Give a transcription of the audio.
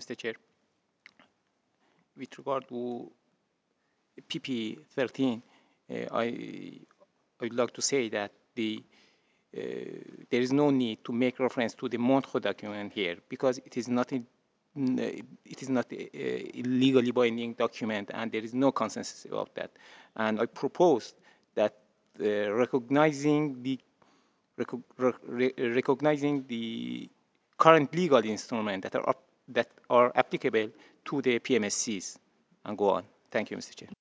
Mr. Chair. With regard to PP13, I would like to say that there is no need to make reference to the Montreux document here because it is not a legally binding document, and there is no consensus about that. And I propose that recognizing the current legal instruments that are applicable to the PMSCs and go on. Thank you, Mr. Chair.